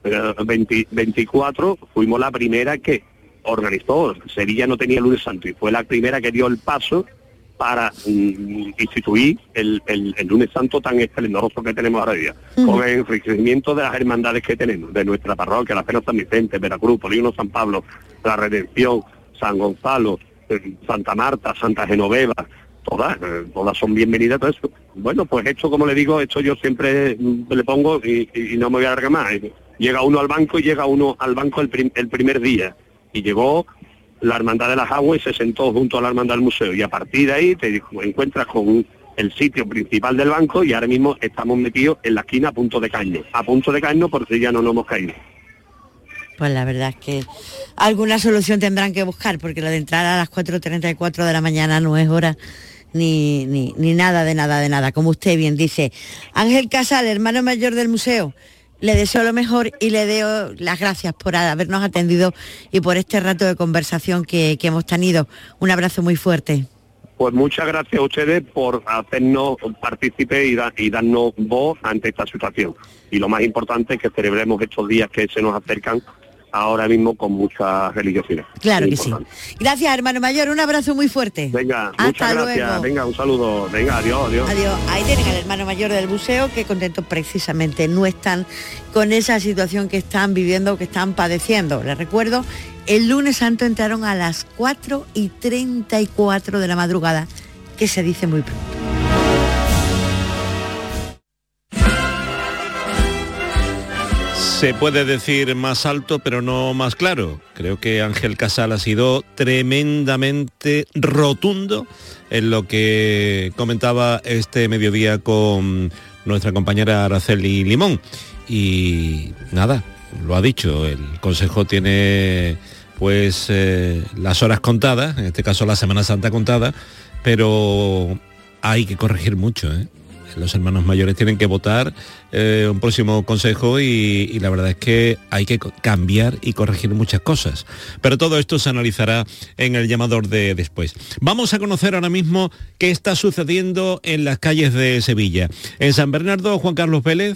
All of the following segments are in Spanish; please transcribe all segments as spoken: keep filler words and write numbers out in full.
eh, veinte, veinticuatro, fuimos la primera que organizó. Sevilla no tenía lunes santo y fue la primera que dio el paso para mm, instituir el, el, el lunes santo tan esplendoroso que tenemos ahora día, uh-huh. con el enriquecimiento de las hermandades que tenemos, de nuestra parroquia, la Pena San Vicente, Veracruz, Polígono San Pablo, la Redención, San Gonzalo, eh, Santa Marta, Santa Genoveva, todas, eh, todas son bienvenidas. Todo eso. Bueno, pues esto, como le digo, esto yo siempre mm, le pongo y, y no me voy a alargar más. Llega uno al banco y llega uno al banco el, prim, el primer día, y llegó la Hermandad de las Aguas y se sentó junto a la Hermandad del Museo, y a partir de ahí te encuentras con el sitio principal del banco, y ahora mismo estamos metidos en la esquina a punto de caño, a punto de caño porque ya no nos hemos caído. Pues la verdad es que alguna solución tendrán que buscar, porque lo de entrar a las cuatro treinta y cuatro de la mañana no es hora ni, ni, ni nada de nada de nada, como usted bien dice. Ángel Casal, hermano mayor del museo, le deseo lo mejor y le doy las gracias por habernos atendido y por este rato de conversación que, que hemos tenido. Un abrazo muy fuerte. Pues muchas gracias a ustedes por hacernos partícipes y, da, y darnos voz ante esta situación. Y lo más importante es que celebremos estos días que se nos acercan ahora mismo con mucha religiosidad. Claro que sí. Gracias, hermano mayor, un abrazo muy fuerte. Venga, hasta muchas gracias. Luego. Venga, un saludo. Venga, adiós, adiós. Adiós. Ahí tienen al hermano mayor del museo, que contento precisamente no están con esa situación que están viviendo, que están padeciendo. Les recuerdo, el lunes santo entraron a las cuatro y treinta y cuatro de la madrugada, que se dice muy pronto. Se puede decir más alto, pero no más claro. Creo que Ángel Casal ha sido tremendamente rotundo en lo que comentaba este mediodía con nuestra compañera Araceli Limón. Y nada, lo ha dicho, el Consejo tiene pues eh, las horas contadas, en este caso la Semana Santa contada, pero hay que corregir mucho, ¿eh? Los hermanos mayores tienen que votar eh, un próximo consejo y, y la verdad es que hay que cambiar y corregir muchas cosas. Pero todo esto se analizará en el llamador de después. Vamos a conocer ahora mismo qué está sucediendo en las calles de Sevilla. En San Bernardo, Juan Carlos Vélez.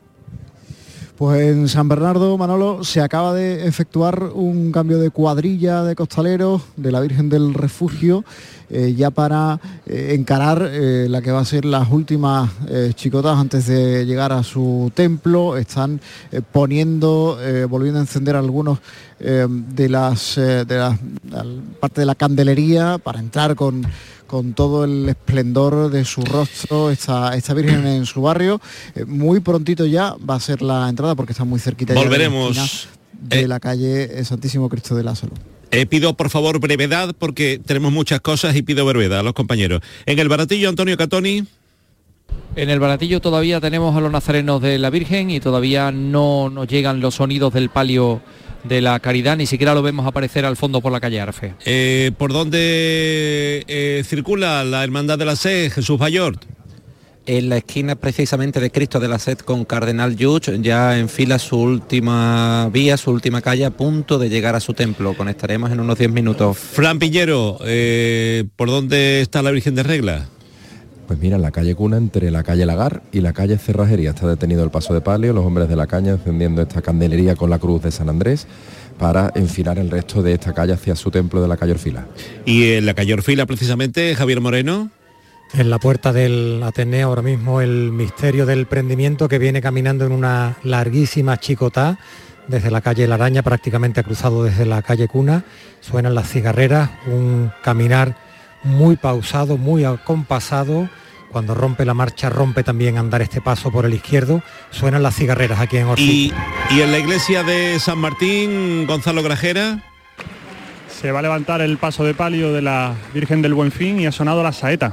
Pues en San Bernardo, Manolo, se acaba de efectuar un cambio de cuadrilla de costaleros de la Virgen del Refugio, eh, ya para eh, encarar eh, la que va a ser las últimas eh, chicotas antes de llegar a su templo. Están eh, poniendo, eh, volviendo a encender algunos eh, de las eh, de la parte de la candelería para entrar con con todo el esplendor de su rostro, esta, esta Virgen en su barrio. Eh, muy prontito ya va a ser la entrada, porque está muy cerquita. Volveremos ya de, la de eh, la calle Santísimo Cristo de la Salud. Eh, pido por favor brevedad, porque tenemos muchas cosas y pido brevedad a los compañeros. En el Baratillo, Antonio Catoni. En el Baratillo todavía tenemos a los nazarenos de la Virgen y todavía no nos llegan los sonidos del palio de la Caridad, ni siquiera lo vemos aparecer al fondo por la calle Arfe. Eh, ¿Por dónde eh, circula la Hermandad de la Sed, Jesús Bayort? En la esquina precisamente de Cristo de la Sed con Cardenal Lluch, ya enfila su última vía, su última calle, a punto de llegar a su templo. Conectaremos en unos diez minutos. Fran Piñero, eh, ¿por dónde está la Virgen de Regla? Pues mira, en la calle Cuna, entre la calle Lagar y la calle Cerrajería, está detenido el paso de palio, los hombres de la caña encendiendo esta candelería con la cruz de San Andrés para enfilar el resto de esta calle hacia su templo de la calle Orfila. Y en la calle Orfila, precisamente, Javier Moreno. En la puerta del Ateneo ahora mismo el misterio del prendimiento, que viene caminando en una larguísima chicotá desde la calle La Araña, prácticamente ha cruzado desde la calle Cuna. Suenan las cigarreras, un caminar muy pausado, muy acompasado. Cuando rompe la marcha, rompe también andar este paso por el izquierdo. Suenan las cigarreras aquí en Orfila. ¿Y, y en la iglesia de San Martín, Gonzalo Grajera? Se va a levantar el paso de palio de la Virgen del Buen Fin y ha sonado la saeta.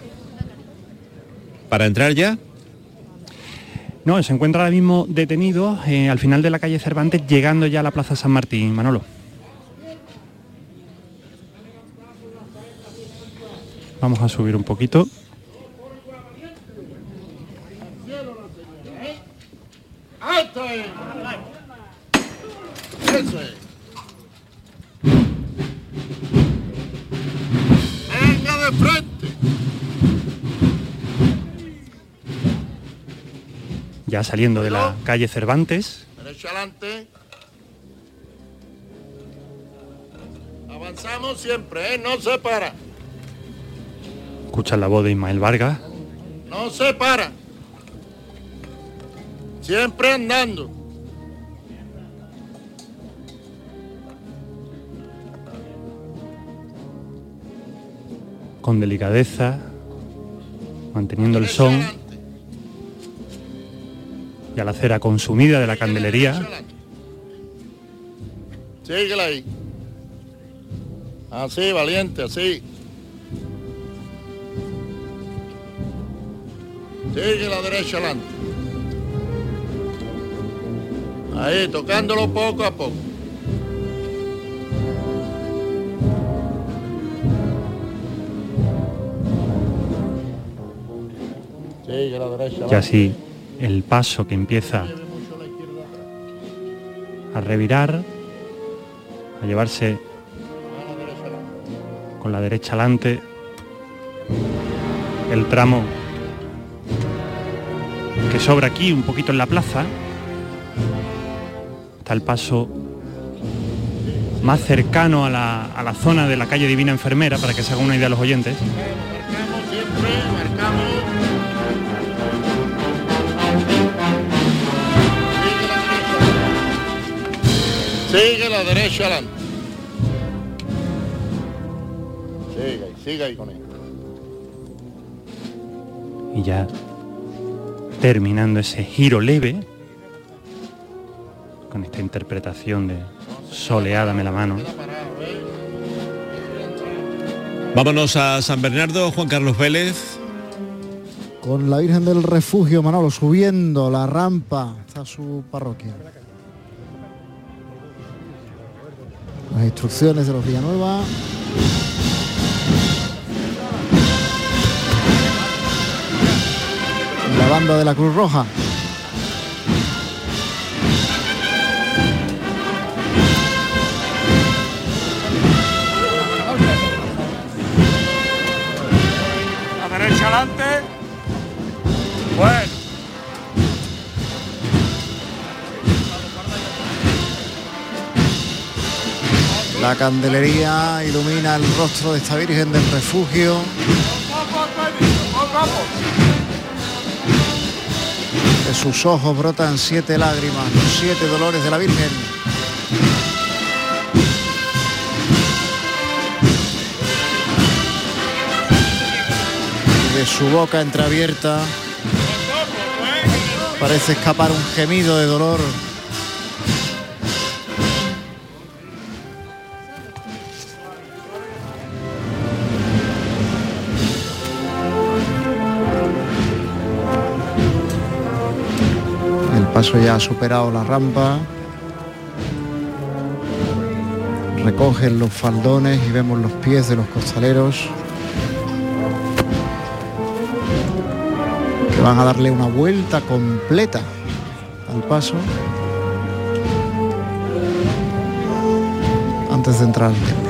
¿Para entrar ya? No, se encuentra ahora mismo detenido eh, al final de la calle Cervantes, llegando ya a la Plaza San Martín, Manolo. Vamos a subir un poquito. Eso es. Venga de frente. Ya saliendo de la calle Cervantes, derecha adelante. Avanzamos siempre, ¿eh? No se para. Escucha la voz de Ismael Vargas. No se para. Siempre andando. Con delicadeza, manteniendo el son y a la cera consumida de la candelería. Síguela ahí. Así, valiente, así. Sigue la derecha adelante. Ahí, tocándolo poco a poco. Sigue la derecha adelante. Y así el paso que empieza a revirar, a llevarse con la derecha adelante el tramo que sobra aquí un poquito en la plaza. Está el paso más cercano a la, a la zona de la calle Divina Enfermera, para que se hagan una idea los oyentes. Marcamos siempre, marcamos. Sigue la derecha adelante. Sigue ahí, sigue ahí con él. Y ya terminando ese giro leve, con esta interpretación de Soleádame la mano. Vámonos a San Bernardo, Juan Carlos Vélez. Con la Virgen del Refugio, Manolo, subiendo la rampa hasta su parroquia. Las instrucciones de los Villanueva. La banda de la Cruz Roja. La derecha adelante. Bueno. La candelería ilumina el rostro de esta Virgen del Refugio. De sus ojos brotan siete lágrimas, los siete dolores de la Virgen. Y de su boca entreabierta parece escapar un gemido de dolor. El paso ya ha superado la rampa. Recogen los faldones y vemos los pies de los costaleros, que van a darle una vuelta completa al paso antes de entrar al templo.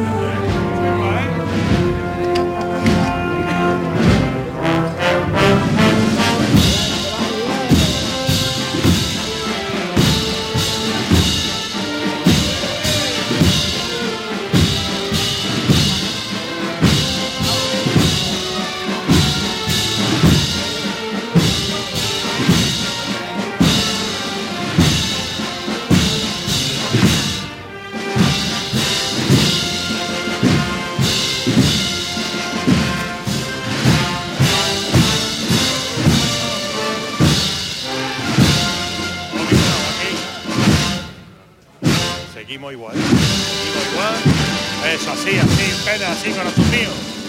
Seguimos igual, seguimos igual. Eso, así, así, pena, así, corazón mío.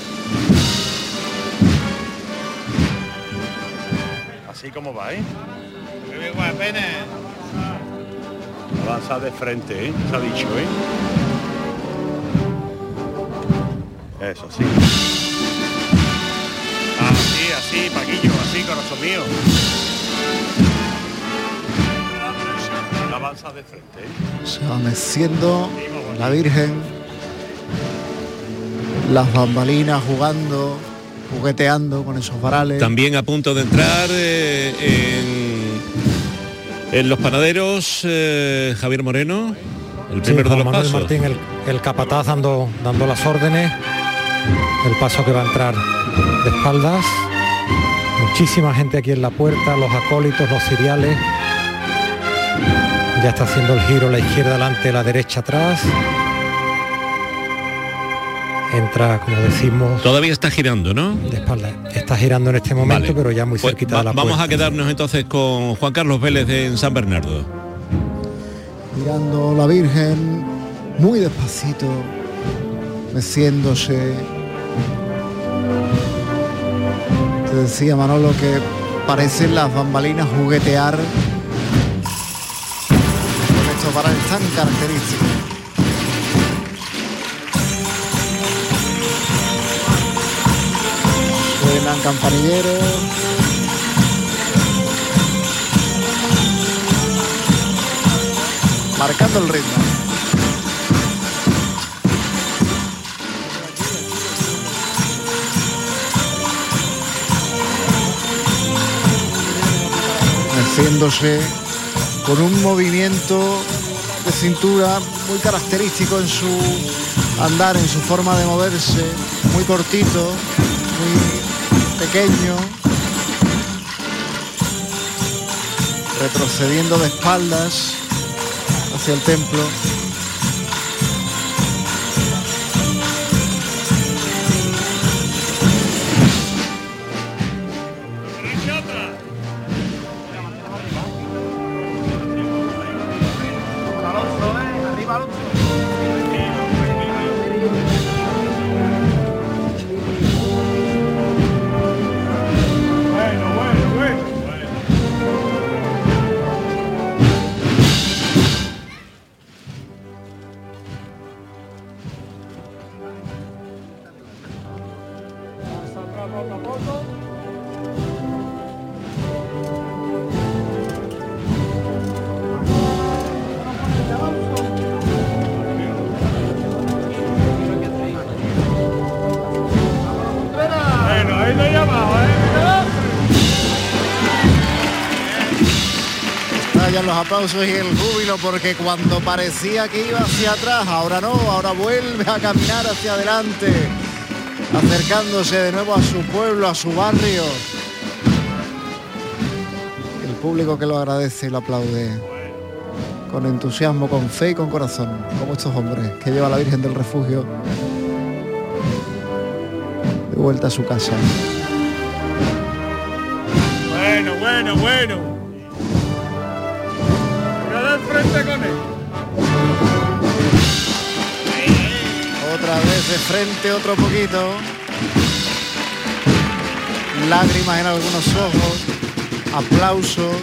Así como va, ¿eh? Muy igual, pena. Avanza de frente, ¿eh? Se ha dicho, ¿eh? Eso, sí. Así, así, Paquillo, así, corazón mío. Avanza de frente, ¿eh? Se va meciendo la Virgen, las bambalinas jugando, jugueteando con esos varales. También a punto de entrar eh, En los panaderos, eh, Javier Moreno, el Sí, primero de Juan los Manuel pasos. Martín, el, el capataz dando, dando las órdenes, el paso que va a entrar de espaldas, muchísima gente aquí en la puerta, los acólitos, los ciriales, ya está haciendo el giro, la izquierda adelante, la derecha atrás, entra, como decimos, Todavía está girando, ¿no? de espaldas, está girando en este momento, Vale. pero ya muy Pues cerquita va- de la vamos puerta. a quedarnos entonces con Juan Carlos Vélez en San Bernardo. Mirando la Virgen muy despacito, meciéndose. Te decía Manolo que parecen las bambalinas juguetear con estos parajes tan característicos. Suenan campanilleros. Marcando el ritmo. Meciéndose con un movimiento de cintura muy característico en su andar, en su forma de moverse, muy cortito, muy pequeño, retrocediendo de espaldas hacia el templo. Bueno, ahí lo llamaba, ¿eh? Estallan los aplausos y el júbilo porque cuando parecía que iba hacia atrás, ahora no, ahora vuelve a caminar hacia adelante, acercándose de nuevo a su pueblo, a su barrio. El público que lo agradece y lo aplaude con entusiasmo, con fe y con corazón, como estos hombres que lleva a la Virgen del Refugio de vuelta a su casa. Bueno, bueno, bueno. Voy a dar frente con él. Otra vez de frente, otro poquito. Lágrimas en algunos ojos, aplausos.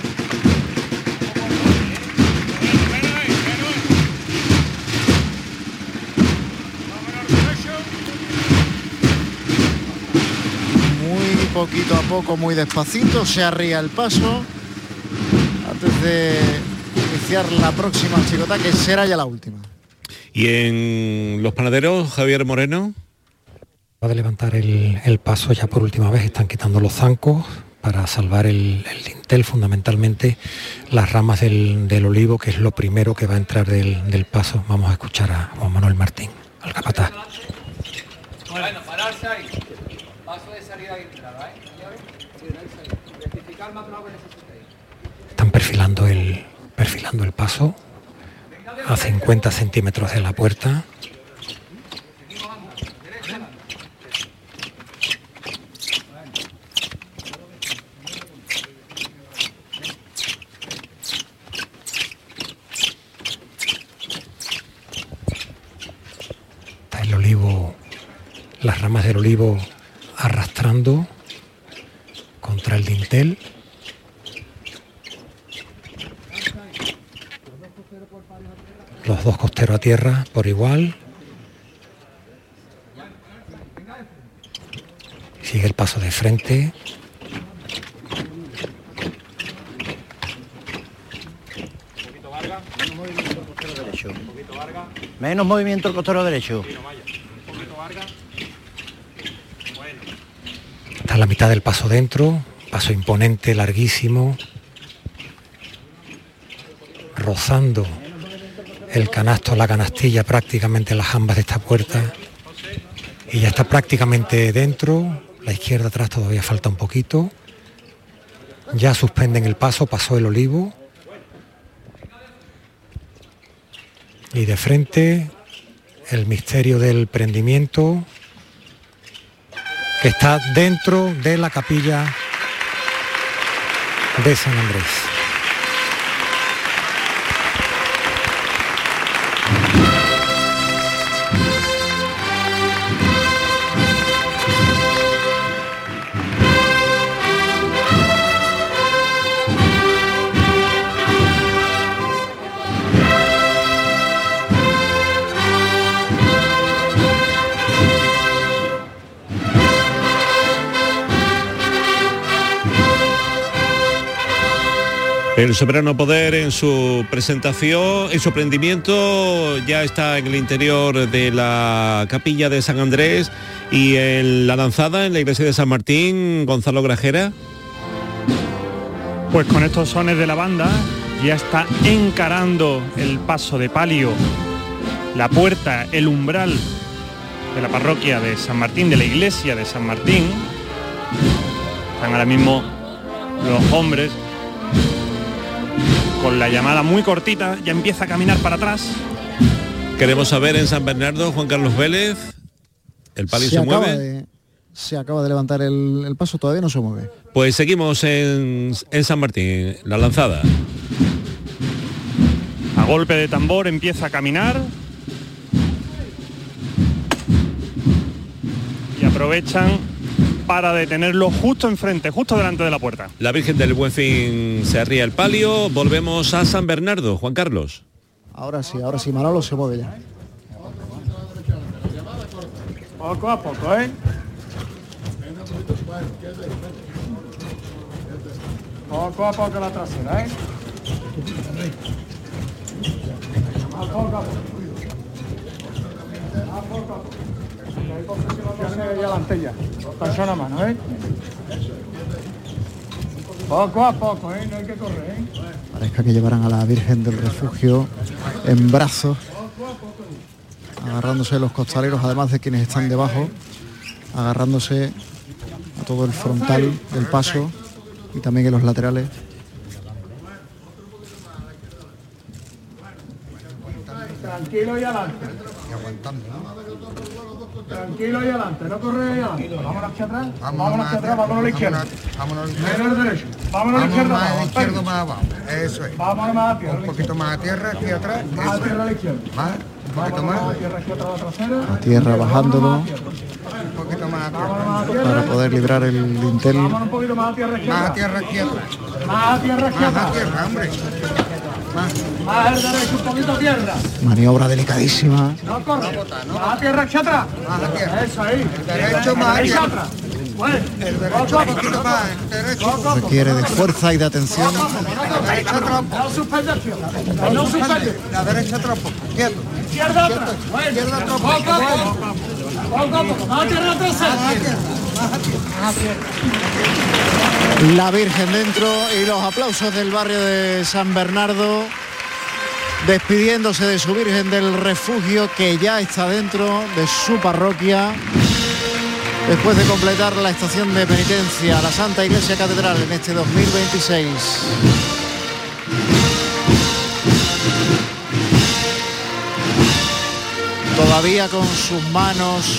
Muy poquito a poco, muy despacito, se arría el paso antes de iniciar la próxima chicotá, que será ya la última. Y en los panaderos, Javier Moreno. Va a levantar el, el paso ya por última vez, están quitando los zancos para salvar el, el dintel, fundamentalmente las ramas del, del olivo, que es lo primero que va a entrar del, del paso. Vamos a escuchar a Juan Manuel Martín, al capataz. Bueno, pararse ahí. Paso de salida y entrada, ¿eh? Rectificar más lo que necesitéis. Están perfilando el, perfilando el paso a cincuenta centímetros de la puerta. Está el olivo, las ramas del olivo arrastrando contra el dintel. Los dos costeros a tierra por igual. Sigue el paso de frente. Menos movimiento el costero derecho. Está a la mitad del paso dentro. Paso imponente, larguísimo. rozando el canasto, la canastilla prácticamente en las jambas de esta puerta, y ya está prácticamente dentro. La izquierda atrás todavía falta un poquito. Ya suspenden el paso, pasó el olivo. Y de frente el misterio del prendimiento, que está dentro de la capilla de San Andrés. El soberano poder en su presentación, en su prendimiento, ya está en el interior de la capilla de San Andrés, y en la lanzada en la iglesia de San Martín. Gonzalo Grajera. Pues con estos sones de la banda ya está encarando el paso de palio, la puerta, el umbral de la parroquia de San Martín, de la iglesia de San Martín. Están ahora mismo los hombres con la llamada muy cortita, ya empieza a caminar para atrás. Queremos saber en San Bernardo, Juan Carlos Vélez, ¿el palio se, se mueve? De, se acaba de levantar el, el paso, todavía no se mueve. Pues seguimos en, en San Martín, la lanzada. A golpe de tambor empieza a caminar. Y aprovechan para detenerlo justo enfrente, justo delante de la puerta. La Virgen del Buen Fin se arría el palio. Volvemos a San Bernardo, Juan Carlos. Ahora sí, ahora sí, Manolo se mueve ya. Poco a poco, ¿eh? Poco a poco la trasera, ¿eh? A poco a poco. A poco a poco. Ya, persona mano, ¿eh? Poco a poco, ¿eh? No hay que correr, ¿eh? Parezca que llevarán a la Virgen del Refugio en brazos, agarrándose los costaleros, además de quienes están debajo, agarrándose a todo el frontal del paso y también en los laterales. Tranquilo y adelante. Y aguantando, ¿no? Tranquilo y adelante, no corre adelante. Vámonos hacia atrás, vámonos hacia atrás, vámonos a la izquierda. Vámonos al derecho, vámonos a la izquierda. Más a la izquierda, más abajo, eso es. Vámonos más a tierra. Un poquito más a tierra, aquí atrás. Más a tierra a la izquierda. Más, un poquito más. A tierra, aquí atrás, la trasera. A tierra, bajándolo. Un poquito más a tierra. Para poder librar el dintel. Vámonos un poquito más a tierra izquierda. Más a tierra aquí atrás. Más a tierra aquí atrás. Más a tierra, hombre. Más. Más al derecho, un poquito a tierra. Maniobra delicadísima. No corre. Más a tierra aquí atrás. Más a tierra. Eso ahí. El derecho más a tierra. Bueno, el derecho un poquito más, el derecho. Requiere de fuerza y de atención. La derecha trompo. No suspende acción. No suspende. La derecha trompo. Quieto. Izquierda atrás. Izquierda trompo. Poco a poco. Poco a poco. Más a tierra trasera. Más a tierra. Más a tierra. La Virgen dentro y los aplausos del barrio de San Bernardo, despidiéndose de su Virgen del Refugio, que ya está dentro de su parroquia, después de completar la estación de penitencia a la Santa Iglesia Catedral en este dos mil veintiséis. Todavía con sus manos,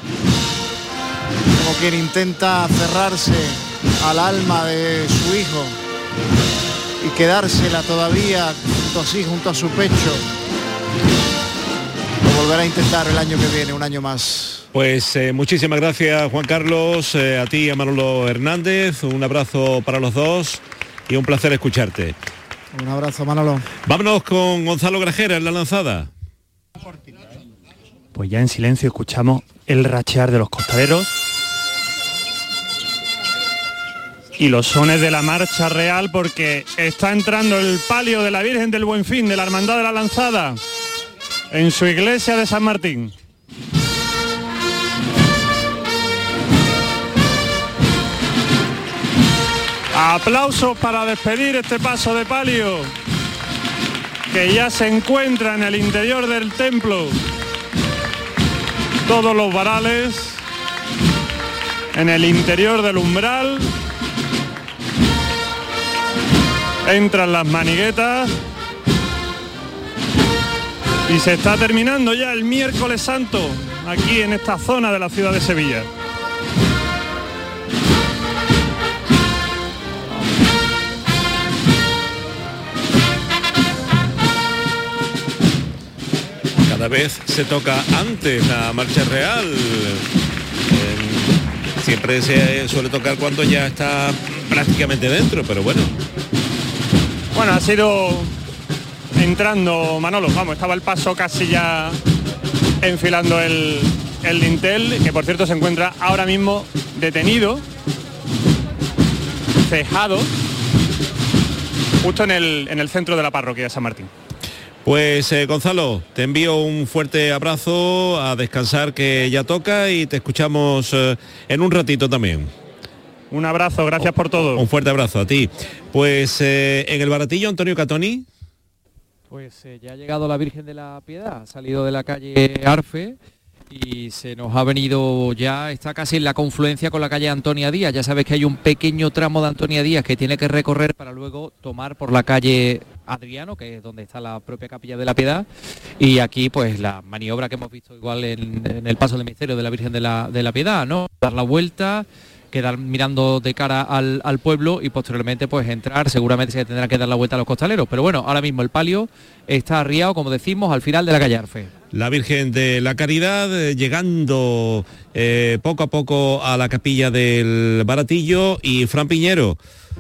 como quien intenta aferrarse al alma de su hijo y quedársela todavía junto a sí, junto a su pecho. Lo volverá a intentar el año que viene, un año más. Pues eh, muchísimas gracias, Juan Carlos, eh, a ti y a Manolo Hernández. Un abrazo para los dos y un placer escucharte. Un abrazo, Manolo. Vámonos con Gonzalo Grajera en la lanzada. Pues ya en silencio escuchamos el rachear de los costaleros y los sones de la marcha real, porque está entrando el palio de la Virgen del Buen Fin de la Hermandad de la Lanzada en su iglesia de San Martín. Aplausos para despedir este paso de palio que ya se encuentra en el interior del templo. Todos los varales en el interior del umbral. Entran las maniguetas y se está terminando ya el miércoles santo aquí en esta zona de la ciudad de Sevilla. Cada vez se toca antes la marcha real. Eh, siempre se suele tocar cuando ya está prácticamente dentro, pero bueno. Bueno, ha sido entrando Manolo, vamos, estaba el paso casi ya enfilando el, el dintel, que por cierto se encuentra ahora mismo detenido, cejado, justo en el, en el centro de la parroquia de San Martín. Pues eh, Gonzalo, te envío un fuerte abrazo, a descansar que ya toca y te escuchamos eh, en un ratito también. Un abrazo, gracias por todo. Un fuerte abrazo a ti. Pues eh, en el Baratillo, Antonio Catoni. Pues eh, ya ha llegado la Virgen de la Piedad, ha salido de la calle Arfe y se nos ha venido ya, está casi en la confluencia con la calle Antonia Díaz. Ya sabes que hay un pequeño tramo de Antonia Díaz que tiene que recorrer para luego tomar por la calle Adriano, que es donde está la propia Capilla de la Piedad, y aquí pues la maniobra que hemos visto igual en, en el paso del misterio de la Virgen de la, de la Piedad, ¿no? Dar la vuelta, quedar mirando de cara al, al pueblo y posteriormente pues entrar, seguramente se tendrá que dar la vuelta a los costaleros, pero bueno, ahora mismo el palio está arriado, como decimos, al final de la calle Arfe. La Virgen de la Caridad eh, llegando eh, poco a poco a la capilla del Baratillo. Y Fran Piñero.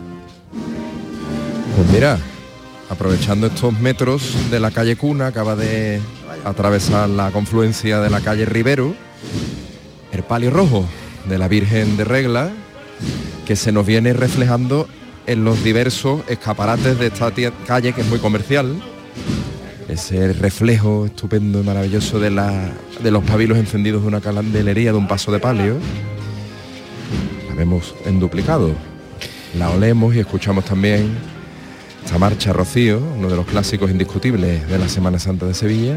Pues mira, aprovechando estos metros de la calle Cuna, acaba de atravesar la confluencia de la calle Rivero, el palio rojo de la Virgen de Regla, que se nos viene reflejando en los diversos escaparates de esta calle, que es muy comercial. Ese reflejo estupendo y maravilloso de, la, de los pabilos encendidos de una candelería, de un paso de palio. La vemos en duplicado. La olemos y escuchamos también esta marcha Rocío, uno de los clásicos indiscutibles de la Semana Santa de Sevilla.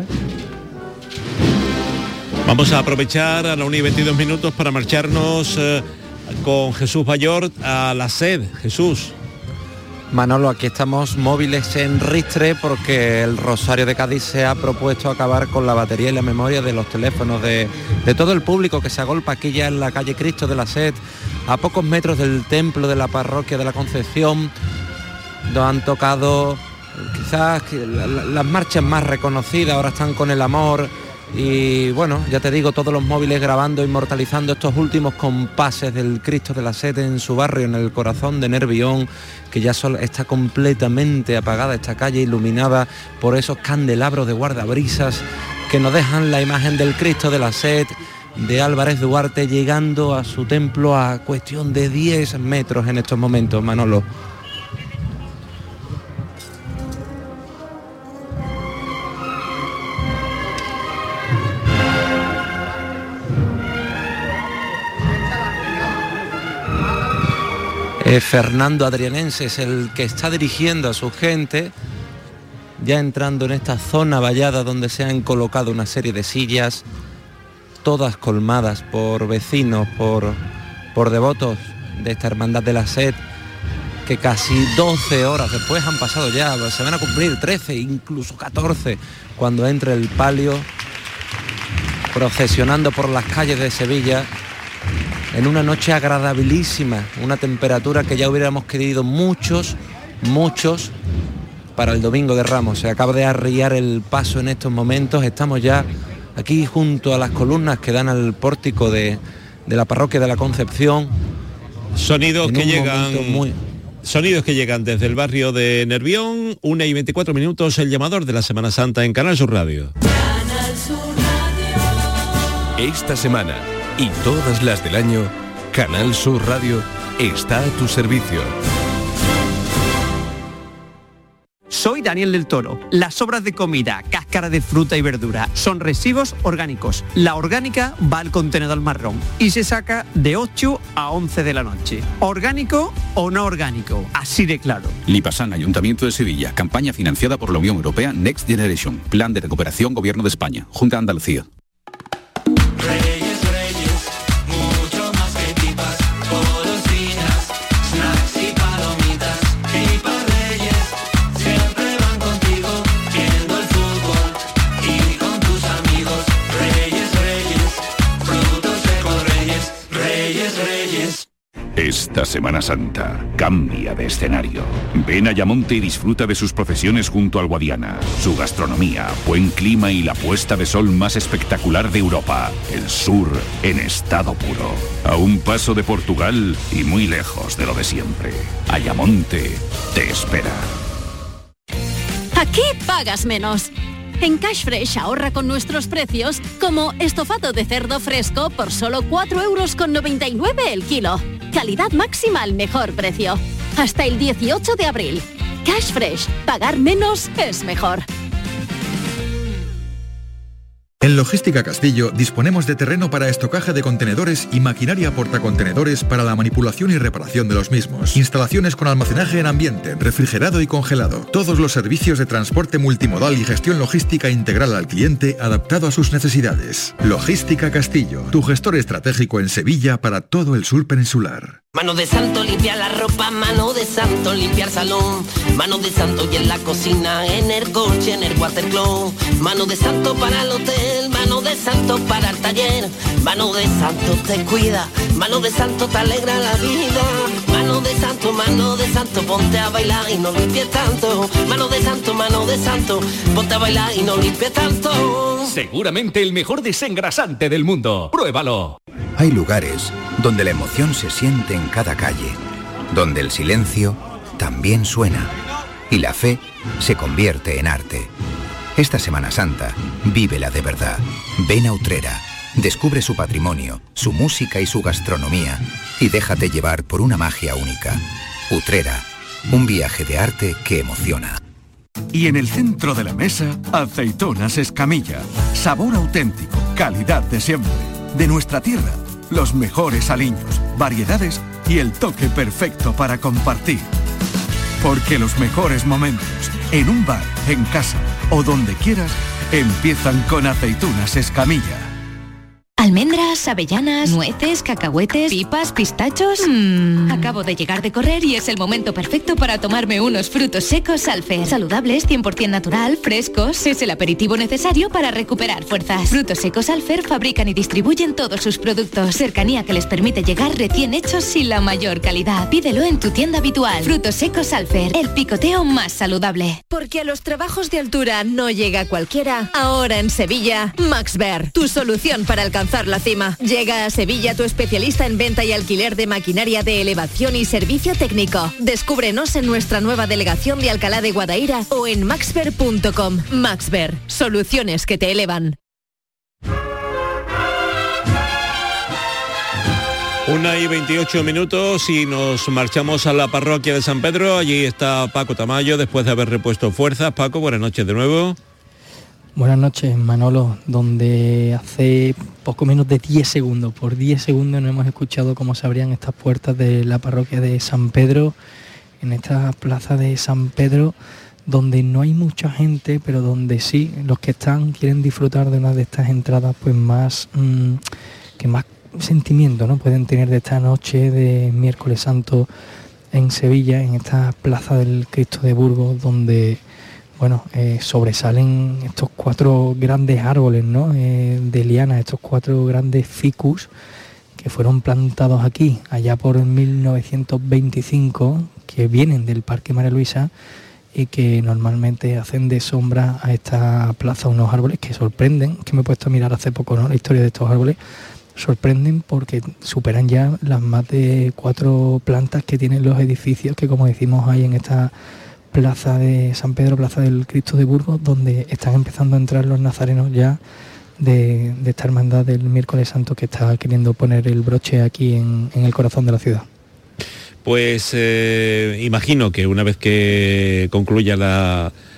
Vamos a aprovechar a la una y veintidós minutos para marcharnos eh, con Jesús Bayor a la sed. Jesús. Manolo, aquí estamos móviles en Ristre porque el Rosario de Cádiz se ha propuesto acabar con la batería y la memoria de los teléfonos de, de todo el público que se agolpa aquí ya en la calle Cristo de la Sed, a pocos metros del templo de la parroquia de la Concepción. Nos han tocado quizás las marchas más reconocidas, ahora están con el amor. Y bueno, ya te digo, todos los móviles grabando, inmortalizando estos últimos compases del Cristo de la Sed en su barrio, en el corazón de Nervión, que ya está completamente apagada esta calle, iluminada por esos candelabros de guardabrisas que nos dejan la imagen del Cristo de la Sed de Álvarez Duarte llegando a su templo a cuestión de diez metros en estos momentos, Manolo. Eh, Fernando Adrianense es el que está dirigiendo a su gente, ya entrando en esta zona vallada donde se han colocado una serie de sillas, todas colmadas por vecinos, por, por devotos de esta Hermandad de la Sed, que casi doce horas después han pasado ya, se van a cumplir trece, incluso catorce, cuando entre el palio procesionando por las calles de Sevilla, en una noche agradabilísima, una temperatura que ya hubiéramos querido muchos, muchos para el Domingo de Ramos. Se acaba de arriar el paso en estos momentos, estamos ya aquí junto a las columnas que dan al pórtico de, de la parroquia de la Concepción. Sonidos que llegan muy... Sonidos que llegan desde el barrio de Nervión, una y veinticuatro minutos, el llamador de la Semana Santa en Canal Sur Radio. Canal Sur Radio. Esta semana y todas las del año, Canal Sur Radio está a tu servicio. Soy Daniel del Toro. Las obras de comida, casca cáscara de fruta y verdura. Son residuos orgánicos. La orgánica va al contenedor marrón y se saca de ocho a once de la noche. ¿Orgánico o no orgánico? Así de claro. Lipasan, Ayuntamiento de Sevilla. Campaña financiada por la Unión Europea Next Generation. Plan de recuperación Gobierno de España. Junta de Andalucía. Esta Semana Santa cambia de escenario. Ven a Ayamonte y disfruta de sus procesiones junto al Guadiana, su gastronomía, buen clima y la puesta de sol más espectacular de Europa. El sur en estado puro. A un paso de Portugal y muy lejos de lo de siempre. Ayamonte te espera. Aquí pagas menos. En Cash Fresh ahorra con nuestros precios, como estofado de cerdo fresco por solo cuatro euros con noventa y nueve el kilo. Calidad máxima al mejor precio. Hasta el dieciocho de abril. Cash Fresh. Pagar menos es mejor. En Logística Castillo disponemos de terreno para estocaje de contenedores y maquinaria portacontenedores para la manipulación y reparación de los mismos. Instalaciones con almacenaje en ambiente, refrigerado y congelado. Todos los servicios de transporte multimodal y gestión logística integral al cliente adaptado a sus necesidades. Logística Castillo, tu gestor estratégico en Sevilla para todo el sur peninsular. Mano de santo limpiar la ropa, mano de santo limpiar salón, mano de santo y en la cocina, en el coche, en el watercloak, mano de santo para el hotel, mano de santo para el taller, mano de santo te cuida, mano de santo te alegra la vida, mano de santo, mano de santo, ponte a bailar y no limpies tanto, mano de santo, mano de santo, ponte a bailar y no limpies tanto. Seguramente el mejor desengrasante del mundo. Pruébalo. Hay lugares donde la emoción se siente en cada calle, donde el silencio también suena y la fe se convierte en arte. Esta Semana Santa, vívela de verdad. Ven a Utrera, descubre su patrimonio, su música y su gastronomía y déjate llevar por una magia única. Utrera, un viaje de arte que emociona. Y en el centro de la mesa, aceitunas Escamilla. Sabor auténtico, calidad de siempre. De nuestra tierra, los mejores aliños, variedades y el toque perfecto para compartir. Porque los mejores momentos, en un bar, en casa o donde quieras, empiezan con aceitunas Escamilla. Almendras, avellanas, nueces, cacahuetes, pipas, pistachos... Mmm, acabo de llegar de correr y es el momento perfecto para tomarme unos frutos secos Alfer. Saludables, cien por ciento natural, frescos, es el aperitivo necesario para recuperar fuerzas. Frutos secos Alfer fabrican y distribuyen todos sus productos. Cercanía que les permite llegar recién hechos y la mayor calidad. Pídelo en tu tienda habitual. Frutos secos Alfer, el picoteo más saludable. Porque a los trabajos de altura no llega cualquiera. Ahora en Sevilla, Maxver, tu solución para alcanzar la cima. Llega a Sevilla tu especialista en venta y alquiler de maquinaria de elevación y servicio técnico. Descúbrenos en nuestra nueva delegación de Alcalá de Guadaira o en maxver punto com. Maxver, soluciones que te elevan. Una y veintiocho minutos y nos marchamos a la parroquia de San Pedro. Allí está Paco Tamayo después de haber repuesto fuerzas. Paco, buenas noches de nuevo. Buenas noches, Manolo, donde hace poco menos de diez segundos, por diez segundos no hemos escuchado cómo se abrían estas puertas de la parroquia de San Pedro, en esta plaza de San Pedro, donde no hay mucha gente, pero donde sí, los que están quieren disfrutar de una de estas entradas, pues más, mmm, que más sentimiento, ¿no?, pueden tener de esta noche de Miércoles Santo en Sevilla, en esta plaza del Cristo de Burgos, donde... Bueno, eh, sobresalen estos cuatro grandes árboles, ¿no?, eh, de liana, estos cuatro grandes ficus que fueron plantados aquí allá por mil novecientos veinticinco, que vienen del Parque María Luisa y que normalmente hacen de sombra a esta plaza unos árboles que sorprenden, que me he puesto a mirar hace poco, ¿no?, la historia de estos árboles, sorprenden porque superan ya las más de cuatro plantas que tienen los edificios que, como decimos, hay en esta plaza de San Pedro, plaza del Cristo de Burgos, donde están empezando a entrar los nazarenos ya de, de esta hermandad del Miércoles Santo que está queriendo poner el broche aquí en, en el corazón de la ciudad. Pues eh, imagino que una vez que concluya la,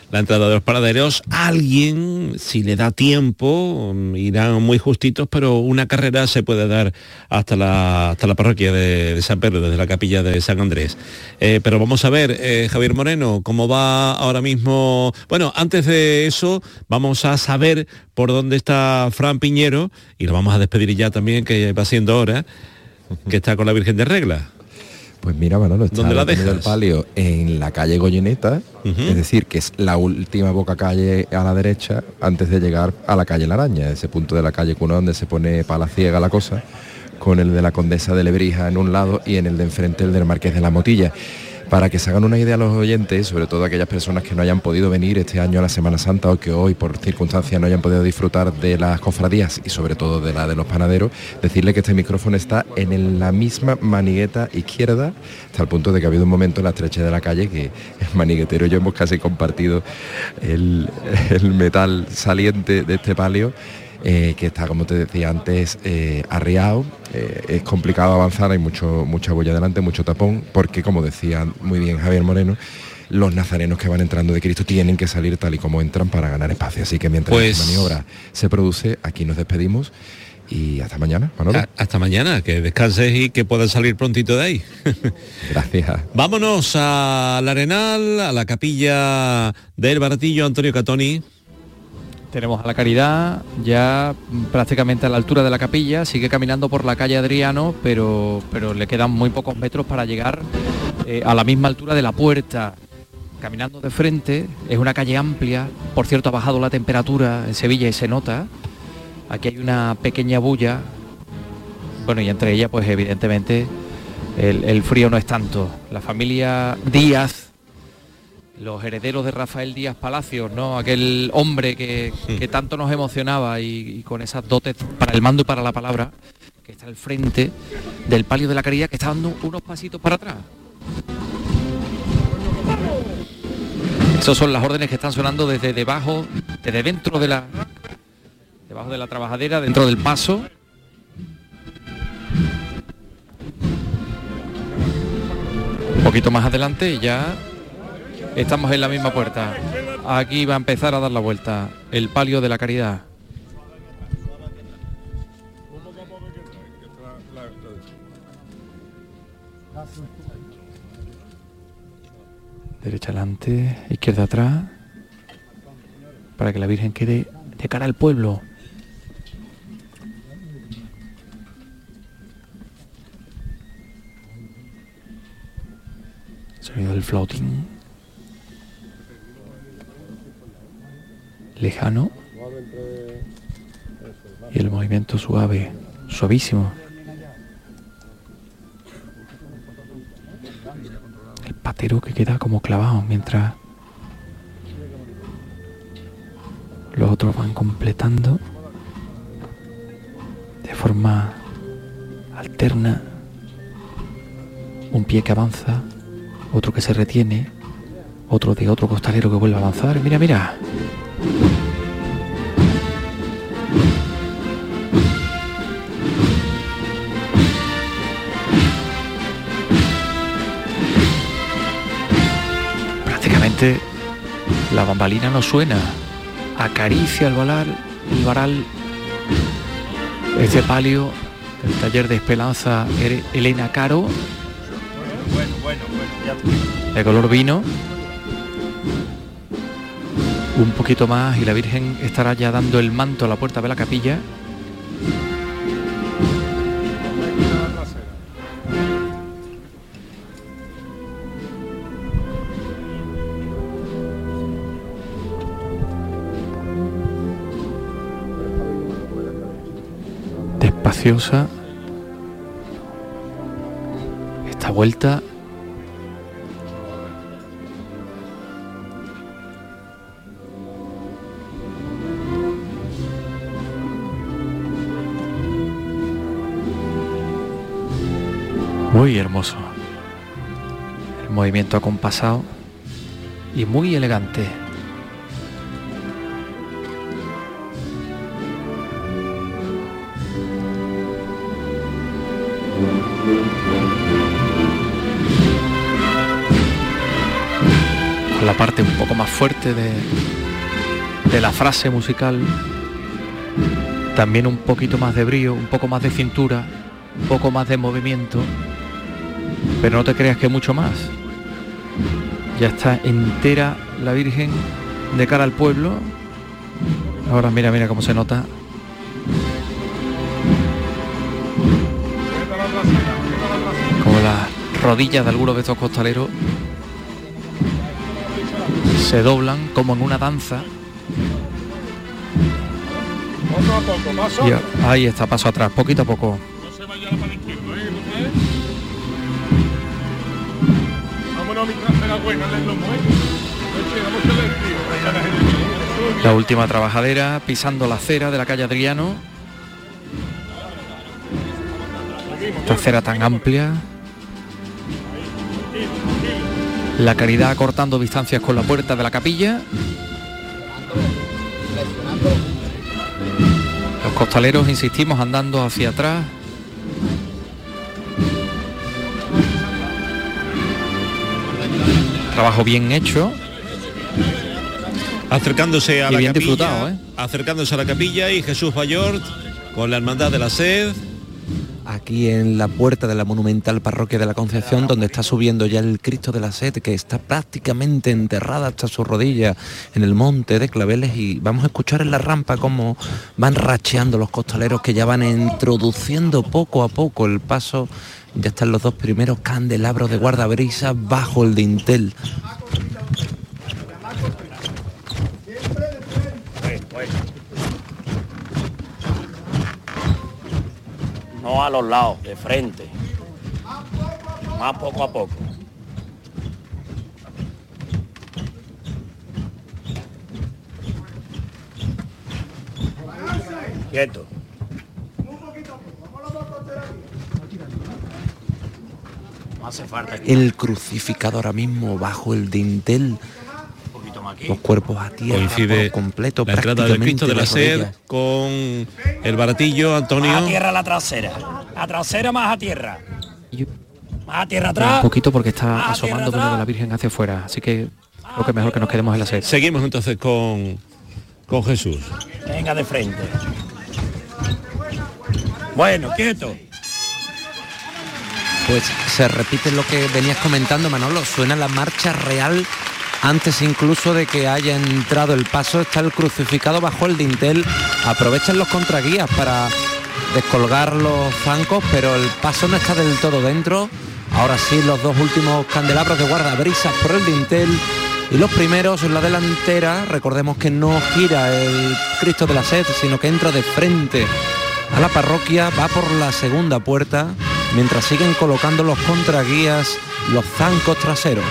la entrada de los panaderos. Alguien, si le da tiempo, irán muy justitos, pero una carrera se puede dar hasta la, hasta la parroquia de, de San Pedro, desde la capilla de San Andrés. Eh, pero vamos a ver, eh, Javier Moreno, cómo va ahora mismo. Bueno, antes de eso, vamos a saber por dónde está Fran Piñero, y lo vamos a despedir ya también, que va siendo hora, que está con la Virgen de Regla. Pues mira, Manolo, está ¿Dónde la detenido dejas? el palio en la calle Goyeneta, uh-huh. es decir, que es la última boca calle a la derecha antes de llegar a la calle La Araña, ese punto de la calle Cuna donde se pone palaciega la cosa, con el de la Condesa de Lebrija en un lado y en el de enfrente el del Marqués de la Motilla. Para que se hagan una idea los oyentes, sobre todo aquellas personas que no hayan podido venir este año a la Semana Santa o que hoy por circunstancias no hayan podido disfrutar de las cofradías y sobre todo de la de los panaderos, decirle que este micrófono está en el- la misma manigueta izquierda, hasta el punto de que ha habido un momento en la estrechez de la calle que el maniguetero y yo hemos casi compartido el, el metal saliente de este palio. Eh, que está, como te decía antes, eh, arriado, eh, es complicado avanzar, hay mucho, mucha bulla delante, mucho tapón, porque como decía muy bien Javier Moreno, los nazarenos que van entrando de Cristo tienen que salir tal y como entran para ganar espacio, así que mientras Pues- esta maniobra se produce, aquí nos despedimos y hasta mañana, Manolo. A- hasta mañana, que descanses y que puedas salir prontito de ahí. Gracias. Vámonos al Arenal, a la capilla del Baratillo. Antonio Catoni. Tenemos a la Caridad ya prácticamente a la altura de la capilla, sigue caminando por la calle Adriano, pero, pero le quedan muy pocos metros para llegar eh, a la misma altura de la puerta. Caminando de frente, es una calle amplia, por cierto ha bajado la temperatura en Sevilla y se nota. Aquí hay una pequeña bulla, bueno, y entre ellas pues evidentemente el, el frío no es tanto. La familia Díaz, los herederos de Rafael Díaz Palacios, ¿no? Aquel hombre que, que tanto nos emocionaba y, y con esas dotes para el mando y para la palabra, que está al frente del palio de la Caridad, que está dando unos pasitos para atrás. Esas son las órdenes que están sonando desde debajo, desde dentro de la, debajo de la trabajadera, dentro del paso. Un poquito más adelante y ya estamos en la misma puerta. Aquí va a empezar a dar la vuelta el palio de la Caridad. Derecha adelante, izquierda atrás, para que la Virgen quede de cara al pueblo. Sonido del flautín. Lejano. Y el movimiento suave, suavísimo. El patero que queda como clavado mientras los otros van completando de forma alterna. Un pie que avanza, otro que se retiene, otro de otro costalero que vuelve a avanzar. Mira, mira. Prácticamente la bambalina no suena. Acaricia el varal, el varal, este palio del taller de Esperanza Elena Caro, Bueno, bueno, bueno, ya de color vino. Un poquito más y la Virgen estará ya dando el manto a la puerta de la capilla. Despaciosa. Esta vuelta. Muy hermoso. El movimiento acompasado y muy elegante. Con la parte un poco más fuerte de, de la frase musical. También un poquito más de brío, un poco más de cintura, un poco más de movimiento, pero no te creas que mucho más. Ya está entera la Virgen de cara al pueblo. Ahora mira, mira cómo se nota. Como las rodillas de algunos de estos costaleros se doblan como en una danza. Y ahí está, paso atrás, poquito a poco. La última trabajadera, pisando la acera de la calle Adriano. Esta acera tan amplia. La Caridad cortando distancias con la puerta de la capilla. Los costaleros, insistimos, andando hacia atrás. Trabajo bien hecho. Acercándose a y la bien capilla, disfrutado, ¿eh? acercándose a la capilla y Jesús Bayort con la Hermandad de la Sed. Aquí en la puerta de la monumental parroquia de la Concepción, donde está subiendo ya el Cristo de la Sed, que está prácticamente enterrada hasta su rodilla en el monte de Claveles, y vamos a escuchar en la rampa cómo van racheando los costaleros que ya van introduciendo poco a poco el paso. Ya están los dos primeros candelabros de guardabrisas bajo el dintel. No a los lados, de frente. Más poco a poco. Quieto. No hace falta. El crucificado ahora mismo bajo el dintel. Los cuerpos a tierra. Coincide por completo, la entrada del Cristo de la Sed con el baratillo, Antonio. Más a tierra la trasera. La trasera más a tierra. Más a tierra atrás. Un poquito porque está más asomando menos de la Virgen hacia afuera. Así que lo que mejor que nos quedemos en la Sed. Seguimos entonces con, con Jesús. Venga de frente. Bueno, quieto. Pues se repite lo que venías comentando, Manolo. Suena la marcha real. Antes incluso de que haya entrado el paso, está el crucificado bajo el dintel. Aprovechan los contraguías para descolgar los zancos, pero el paso no está del todo dentro. Ahora sí, los dos últimos candelabros de guardabrisas por el dintel. Y los primeros en la delantera. Recordemos que no gira el Cristo de la Sed, sino que entra de frente a la parroquia, va por la segunda puerta, mientras siguen colocando los contraguías, los zancos traseros.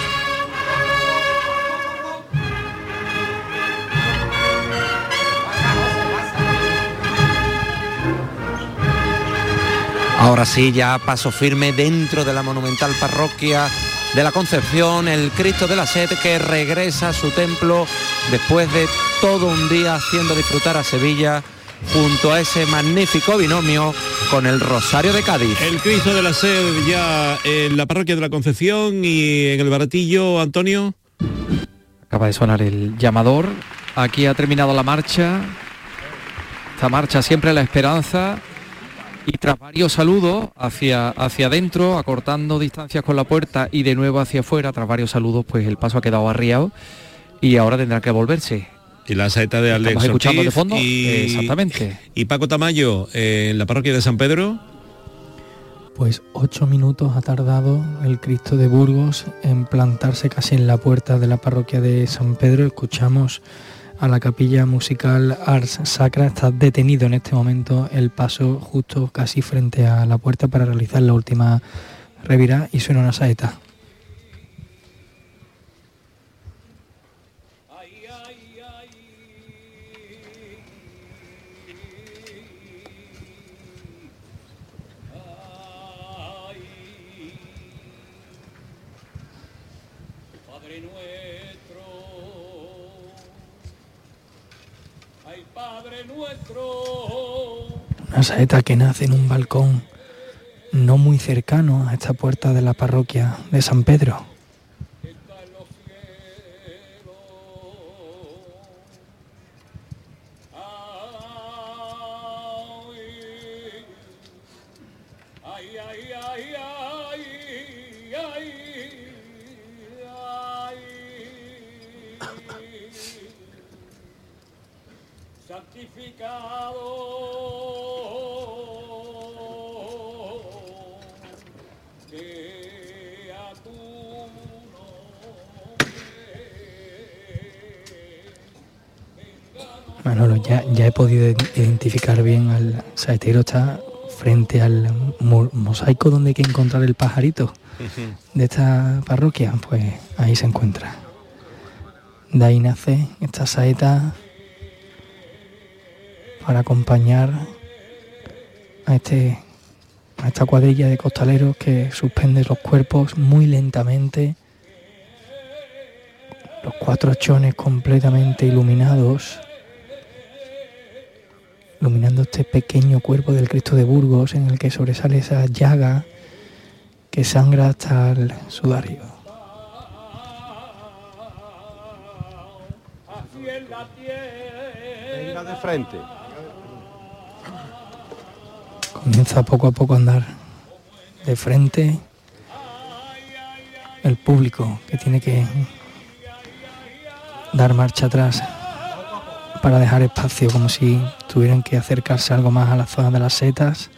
Ahora sí, ya paso firme dentro de la monumental parroquia de la Concepción, el Cristo de la Sed, que regresa a su templo después de todo un día haciendo disfrutar a Sevilla, junto a ese magnífico binomio con el Rosario de Cádiz. El Cristo de la Sed ya en la parroquia de la Concepción y en el baratillo, Antonio. Acaba de sonar el llamador. Aquí ha terminado la marcha. Esta marcha siempre la esperanza. Y tras varios saludos hacia, hacia adentro, acortando distancias con la puerta y de nuevo hacia afuera, tras varios saludos, pues el paso ha quedado arriado y ahora tendrá que volverse. Y la saeta de Alex Estamos escuchando Ortiz de fondo. Y, exactamente. Y Paco Tamayo, eh, en la parroquia de San Pedro. Pues ocho minutos ha tardado el Cristo de Burgos en plantarse casi en la puerta de la parroquia de San Pedro. Escuchamos a la capilla musical Ars Sacra. Está detenido en este momento el paso justo casi frente a la puerta para realizar la última revirada y suena una saeta. Una saeta que nace en un balcón no muy cercano a esta puerta de la parroquia de San Pedro. Manolo, ya, ya he podido identificar bien al saetero, está frente al mo- mosaico donde hay que encontrar el pajarito de esta parroquia, pues ahí se encuentra. De ahí nace esta saeta para acompañar a, este, a esta cuadrilla de costaleros que suspende los cuerpos muy lentamente, los cuatro chones completamente iluminados, iluminando este pequeño cuerpo del Cristo de Burgos en el que sobresale esa llaga que sangra hasta el sudario. Venga de frente. Comienza poco a poco a andar de frente el público, que tiene que dar marcha atrás para dejar espacio, como si tuvieran que acercarse algo más a la zona de las setas.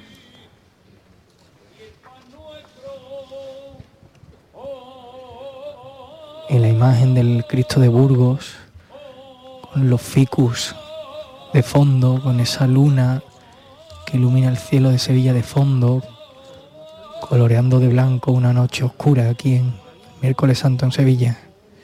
Y la imagen del Cristo de Burgos, con los ficus de fondo, con esa luna que ilumina el cielo de Sevilla de fondo, coloreando de blanco una noche oscura aquí en Miércoles Santo en Sevilla.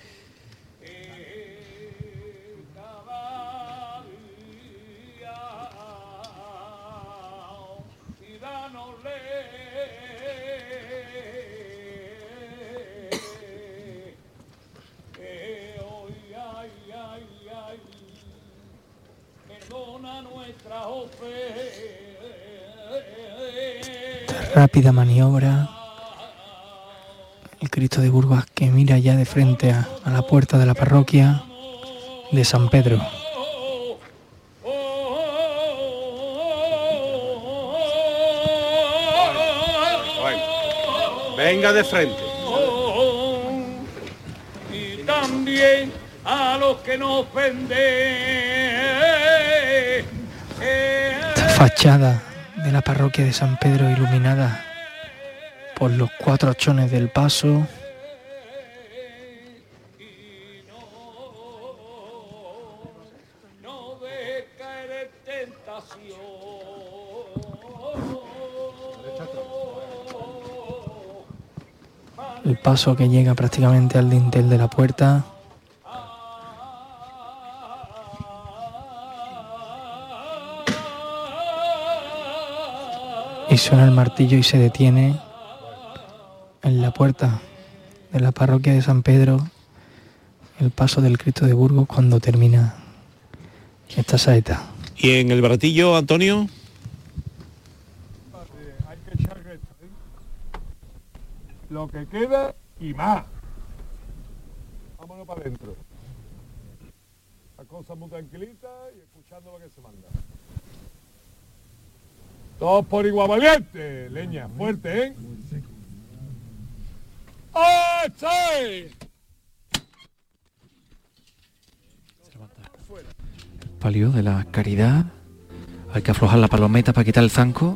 Rápida maniobra, el Cristo de Burgos que mira ya de frente a, a la puerta de la parroquia de San Pedro. Venga de frente. Y también a los que nos ofenden. Esta fachada de la parroquia de San Pedro iluminada por los cuatro chones del paso. El paso que llega prácticamente al dintel de la puerta. Y suena el martillo y se detiene en la puerta de la parroquia de San Pedro el paso del Cristo de Burgos cuando termina esta saeta. ¿Y en el baratillo, Antonio? Hay que echar recto, ¿eh? Lo que queda y más. Vámonos para adentro. La cosa muy tranquilita y escuchando lo que se manda. Todos por igual valiente, leña, fuerte, ¿eh? ¡Ah, sí! Palio de la Caridad. Hay que aflojar la palometa para quitar el zanco.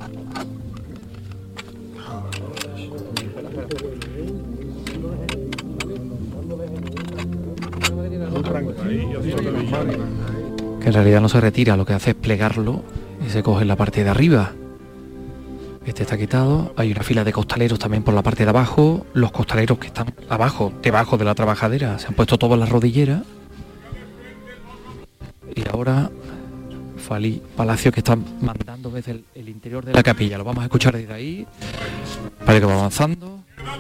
Que en realidad no se retira, lo que hace es plegarlo y se coge en la parte de arriba. Este está quitado. Hay una fila de costaleros también por la parte de abajo. Los costaleros que están abajo, debajo de la trabajadera, se han puesto todas las rodilleras. Y ahora Falí Palacio, que está mandando desde el, el interior de la capilla. Lo vamos a escuchar desde ahí. Parece que va avanzando.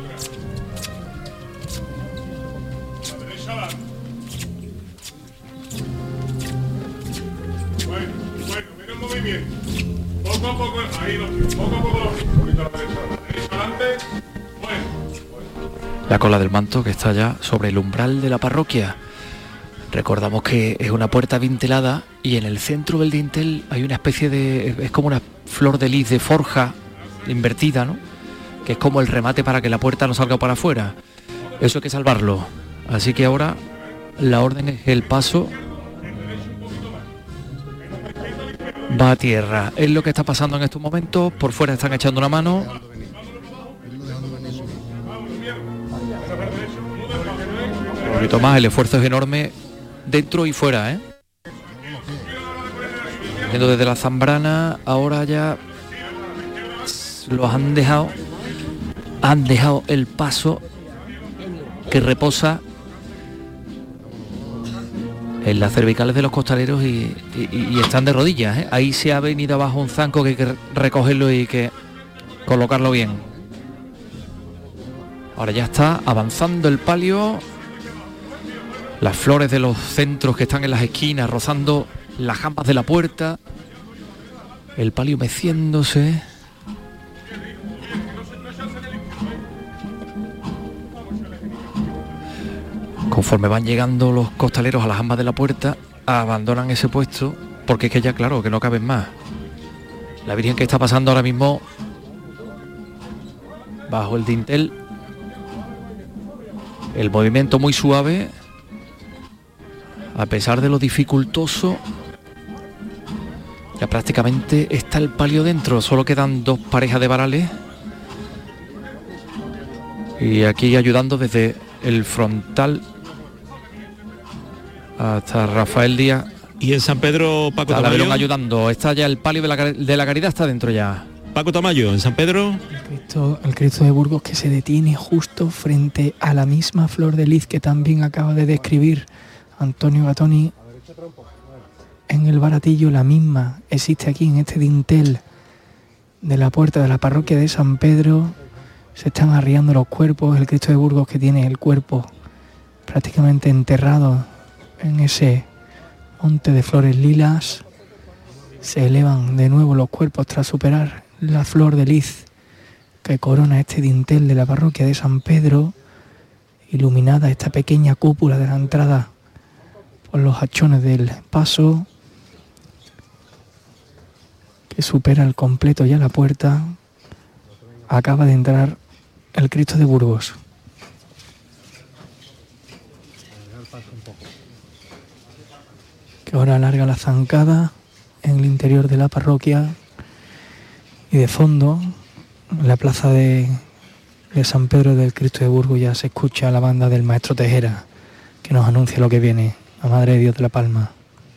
Bueno, bueno, mira el movimiento. Poco a poco, ahí los pies, poco a poco los pies. Un poquito a la derecha, a la derecha adelante. Bueno, bueno. La cola del manto que está ya sobre el umbral de la parroquia. Recordamos que es una puerta dintelada y en el centro del dintel hay una especie de... es como una flor de lis de forja invertida, ¿no? Que es como el remate para que la puerta no salga para afuera. Eso hay que salvarlo. Así que ahora la orden es el paso va a tierra. Es lo que está pasando en estos momentos. Por fuera están echando una mano. Un poquito más, el esfuerzo es enorme dentro y fuera, ¿eh? Viendo desde la Zambrana, ahora ya los han dejado, han dejado el paso que reposa en las cervicales de los costaleros y, y, y están de rodillas, ¿eh? Ahí se ha venido abajo un zanco que hay que recogerlo y que colocarlo bien. Ahora ya está avanzando el palio. Las flores de los centros que están en las esquinas rozando las jambas de la puerta. El palio meciéndose. Conforme van llegando los costaleros a las jambas de la puerta, abandonan ese puesto porque es que ya, claro, que no caben más. La Virgen que está pasando ahora mismo bajo el dintel. El movimiento muy suave, a pesar de lo dificultoso. Ya prácticamente está el palio dentro, solo quedan dos parejas de varales. Y aquí ayudando desde el frontal hasta Rafael Díaz. Y en San Pedro, Paco Tamayo, ayudando. Está ya el palio de la, de la Caridad, está dentro ya. Paco Tamayo, en San Pedro. El Cristo, el Cristo de Burgos que se detiene justo frente a la misma flor de lis que también acaba de describir Antonio Gatoni en el baratillo. La misma existe aquí en este dintel de la puerta de la parroquia de San Pedro. Se están arriando los cuerpos. El Cristo de Burgos que tiene el cuerpo prácticamente enterrado en ese monte de flores lilas. Se elevan de nuevo los cuerpos tras superar la flor de lis que corona este dintel de la parroquia de San Pedro, iluminada esta pequeña cúpula de la entrada por los hachones del paso, que supera el completo ya la puerta. Acaba de entrar el Cristo de Burgos. Que ahora alarga la zancada en el interior de la parroquia, y de fondo, en la plaza de, de San Pedro del Cristo de Burgos, ya se escucha la banda del maestro Tejera, que nos anuncia lo que viene, la Madre de Dios de la Palma.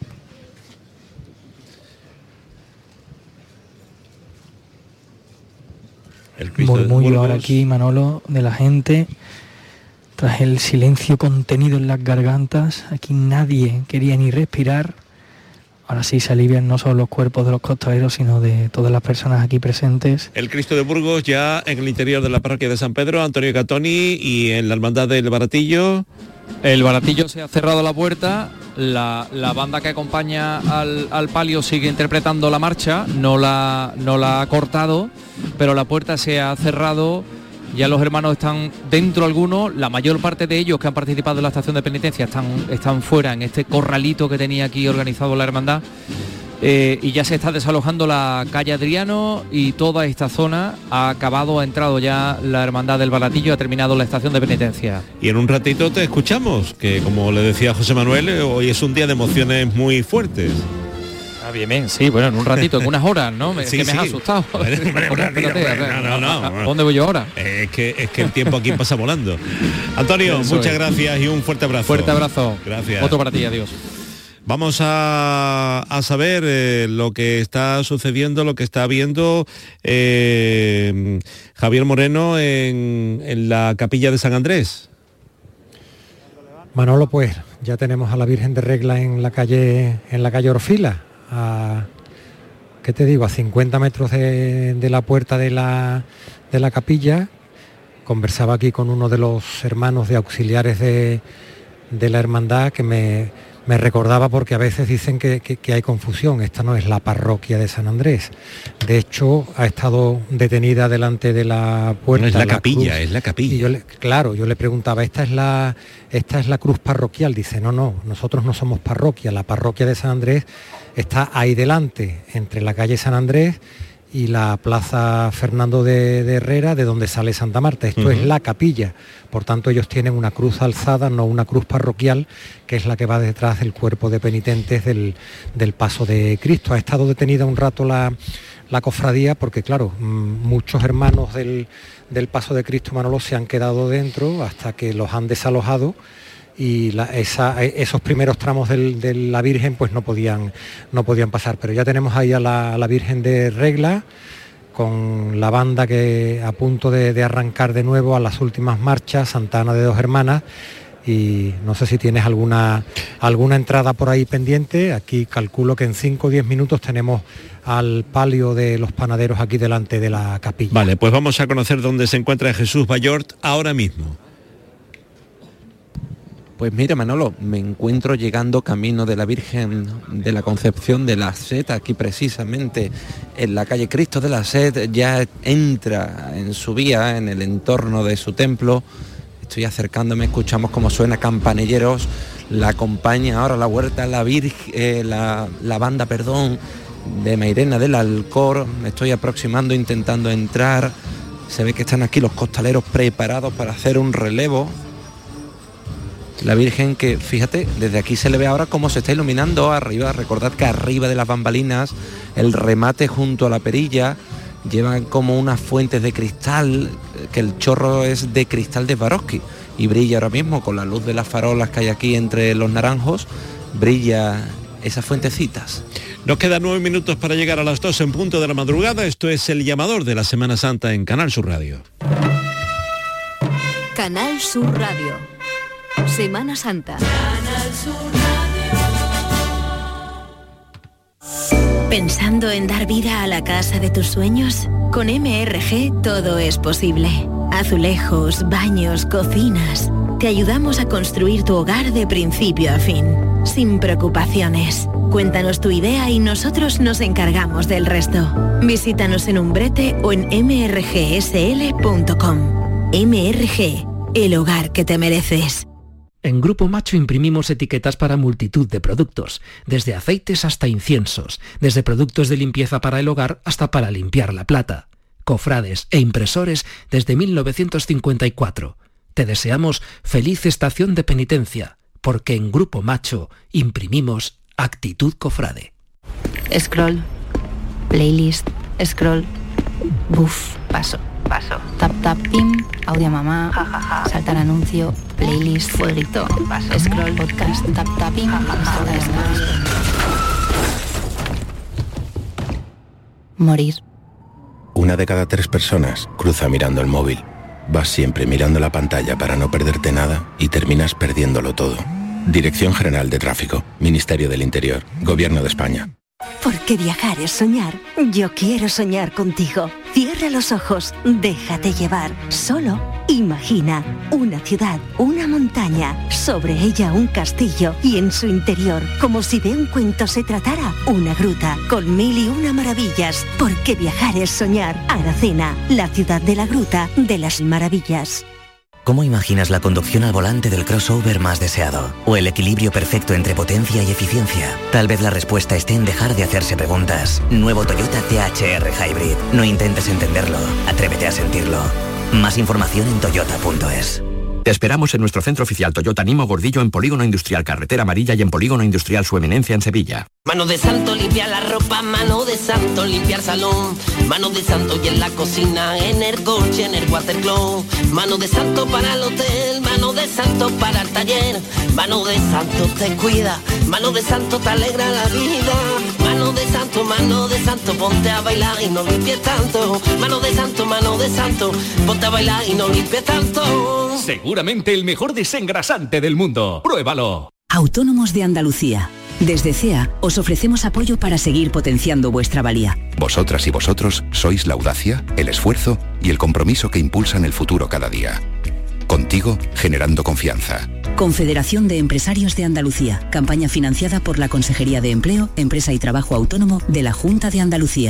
El Cristo murmullo de ahora aquí, Manolo, de la gente, tras el silencio contenido en las gargantas. Aquí nadie quería ni respirar. Ahora sí se alivian no solo los cuerpos de los costaleros, sino de todas las personas aquí presentes. El Cristo de Burgos ya en el interior de la parroquia de San Pedro, Antonio Gatoni, y en la hermandad del Baratillo. El Baratillo se ha cerrado la puerta, la, la banda que acompaña al, al palio sigue interpretando la marcha, no la, no la ha cortado, pero la puerta se ha cerrado. Ya los hermanos están dentro algunos, la mayor parte de ellos que han participado en la estación de penitencia están, están fuera en este corralito que tenía aquí organizado la hermandad, eh, y ya se está desalojando la calle Adriano y toda esta zona. Ha acabado, ha entrado ya la hermandad del Baratillo, ha terminado la estación de penitencia. Y en un ratito te escuchamos, que como le decía José Manuel, hoy es un día de emociones muy fuertes. Ah, bien, bien, sí, bueno, en un ratito, en unas horas, ¿no? Me, sí, que me sí. has asustado. Hombre, hombre, hombre, hombre, no, no, no. ¿A dónde voy yo ahora? Es que, es que el tiempo aquí pasa volando. Antonio, Eso muchas es. gracias y un fuerte abrazo. Fuerte abrazo. Gracias. Otro para ti, adiós. Vamos a, a saber eh, lo que está sucediendo, lo que está viendo eh, Javier Moreno en, en la capilla de San Andrés. Manolo, pues ya tenemos a la Virgen de Regla en la calle, en la calle Orfila, a, ¿qué te digo?, a cincuenta metros de, de la puerta de la, de la capilla. Conversaba aquí con uno de los hermanos de auxiliares de, de la hermandad que me, me recordaba, porque a veces dicen que, que, que hay confusión. Esta no es la parroquia de San Andrés. De hecho, ha estado detenida delante de la puerta. No, es la, la capilla, cruz. es la capilla. Y yo le, claro, yo le preguntaba, ¿esta es la esta es la cruz parroquial? Dice, no, no, nosotros no somos parroquia. La parroquia de San Andrés está ahí delante, entre la calle San Andrés y la Plaza Fernando de, de Herrera, de donde sale Santa Marta. Esto uh-huh. es la capilla, por tanto ellos tienen una cruz alzada, no una cruz parroquial, que es la que va detrás del cuerpo de penitentes del, del Paso de Cristo. Ha estado detenida un rato la, la cofradía porque, claro, muchos hermanos del, del Paso de Cristo, Manolo, se han quedado dentro hasta que los han desalojado, y la, esa, esos primeros tramos del, de la Virgen pues no podían, no podían pasar. Pero ya tenemos ahí a la, a la Virgen de Regla, con la banda que a punto de, de arrancar de nuevo a las últimas marchas, Santa Ana de Dos Hermanas, y no sé si tienes alguna, alguna entrada por ahí pendiente. Aquí calculo que en cinco o diez minutos tenemos al palio de los panaderos aquí delante de la capilla. Vale, pues vamos a conocer dónde se encuentra Jesús Bayort ahora mismo. Pues mira, Manolo, me encuentro llegando camino de la Virgen de la Concepción de la Sed, aquí precisamente en la calle Cristo de la Sed. Ya entra en su vía, en el entorno de su templo. Estoy acercándome, escuchamos cómo suena campanilleros. La acompaña ahora la huerta, la Virgen, eh, la, la banda, perdón, de Mairena del Alcor. Me estoy aproximando, intentando entrar. Se ve que están aquí los costaleros preparados para hacer un relevo. La Virgen que, fíjate, desde aquí se le ve ahora cómo se está iluminando arriba. Recordad que arriba de las bambalinas, el remate junto a la perilla, llevan como unas fuentes de cristal, que el chorro es de cristal de Swarovski y brilla ahora mismo con la luz de las farolas que hay aquí entre los naranjos, brilla esas fuentecitas. Nos quedan nueve minutos para llegar a las dos en punto de la madrugada. Esto es El Llamador de la Semana Santa en Canal Sur Radio. Canal Sur Radio. Semana Santa. ¿Pensando en dar vida a la casa de tus sueños? Con M R G todo es posible. Azulejos, baños, cocinas. Te ayudamos a construir tu hogar de principio a fin, sin preocupaciones. Cuéntanos tu idea y nosotros nos encargamos del resto. Visítanos en Umbrete o en m r g s l punto com. M R G, el hogar que te mereces. En Grupo Macho imprimimos etiquetas para multitud de productos, desde aceites hasta inciensos, desde productos de limpieza para el hogar hasta para limpiar la plata, cofrades e impresores desde mil novecientos cincuenta y cuatro. Te deseamos feliz estación de penitencia, porque en Grupo Macho imprimimos actitud cofrade. Scroll, playlist, scroll, buff, paso. Paso. Tap tap pim, audio mamá, ja, ja, ja. Saltar anuncio, playlist, fueguito, paso. Scroll, podcast, tap tap pim, ja, ja, ja. Morir. Una de cada tres personas cruza mirando el móvil. Vas siempre mirando la pantalla para no perderte nada y terminas perdiéndolo todo. Dirección General de Tráfico, Ministerio del Interior, Gobierno de España. Porque viajar es soñar. Yo quiero soñar contigo. Cierra los ojos, déjate llevar. Solo imagina una ciudad, una montaña, sobre ella un castillo y en su interior, como si de un cuento se tratara, una gruta con mil y una maravillas. Porque viajar es soñar. Aracena, la ciudad de la gruta de las maravillas. ¿Cómo imaginas la conducción al volante del crossover más deseado? ¿O el equilibrio perfecto entre potencia y eficiencia? Tal vez la respuesta esté en dejar de hacerse preguntas. Nuevo Toyota T H R Hybrid. No intentes entenderlo, atrévete a sentirlo. Más información en toyota punto es. Te esperamos en nuestro centro oficial Toyota Nimo Gordillo en Polígono Industrial Carretera Amarilla y en Polígono Industrial Su Eminencia en Sevilla. Mano de santo, limpiar la ropa, mano de santo, limpiar salón, mano de santo y en la cocina, en el coche, en el watercloak, mano de santo para el hotel, mano de santo para el taller, mano de santo te cuida, mano de santo te alegra la vida, mano de santo, mano de santo, ponte a bailar y no limpies tanto, mano de santo, mano de santo, ponte a bailar y no limpies tanto. Seguramente el mejor desengrasante del mundo. Pruébalo. Autónomos de Andalucía. Desde C E A os ofrecemos apoyo para seguir potenciando vuestra valía. Vosotras y vosotros sois la audacia, el esfuerzo y el compromiso que impulsan el futuro cada día. Contigo, generando confianza. Confederación de Empresarios de Andalucía. Campaña financiada por la Consejería de Empleo, Empresa y Trabajo Autónomo de la Junta de Andalucía.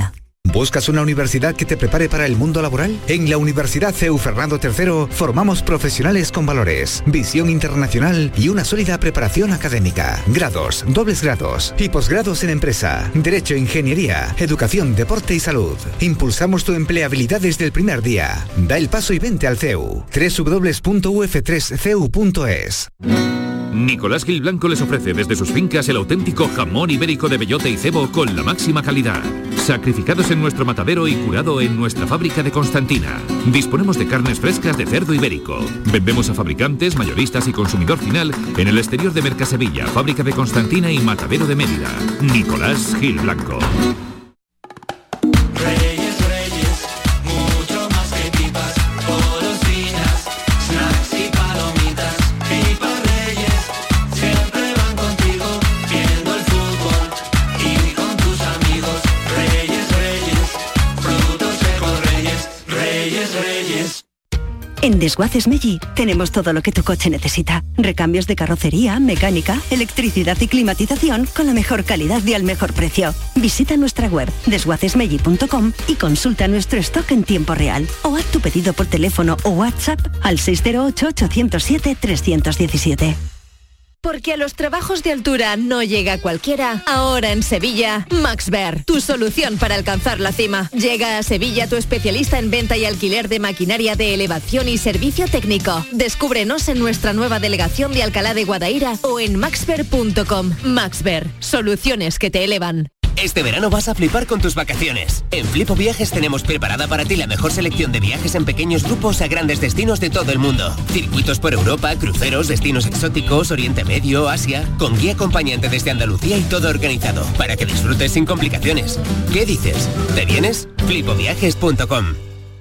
¿Buscas una universidad que te prepare para el mundo laboral? En la Universidad C E U Fernando tercero formamos profesionales con valores, visión internacional y una sólida preparación académica. Grados, dobles grados y posgrados en empresa, derecho, ingeniería, educación, deporte y salud. Impulsamos tu empleabilidad desde el primer día. Da el paso y vente al C E U. doble u doble u doble u punto u f tres c e u punto es. Nicolás Gil Blanco les ofrece desde sus fincas el auténtico jamón ibérico de bellota y cebo con la máxima calidad. Sacrificados en nuestro matadero y curado en nuestra fábrica de Constantina. Disponemos de carnes frescas de cerdo ibérico. Vendemos a fabricantes, mayoristas y consumidor final en el exterior de Mercasevilla, fábrica de Constantina y matadero de Mérida. Nicolás Gil Blanco. En Desguaces Meggi tenemos todo lo que tu coche necesita. Recambios de carrocería, mecánica, electricidad y climatización con la mejor calidad y al mejor precio. Visita nuestra web desguaces meggi punto com y consulta nuestro stock en tiempo real. O haz tu pedido por teléfono o WhatsApp al seis cero ocho, ocho cero siete, tres uno siete. Porque a los trabajos de altura no llega cualquiera. Ahora en Sevilla, Maxver, tu solución para alcanzar la cima. Llega a Sevilla tu especialista en venta y alquiler de maquinaria de elevación y servicio técnico. Descúbrenos en nuestra nueva delegación de Alcalá de Guadaira o en maxver punto com. Maxver, soluciones que te elevan. Este verano vas a flipar con tus vacaciones. En Flipo Viajes tenemos preparada para ti la mejor selección de viajes en pequeños grupos a grandes destinos de todo el mundo. Circuitos por Europa, cruceros, destinos exóticos, Oriente Medio, Asia, con guía acompañante desde Andalucía y todo organizado, para que disfrutes sin complicaciones. ¿Qué dices? ¿Te vienes? flipo viajes punto com.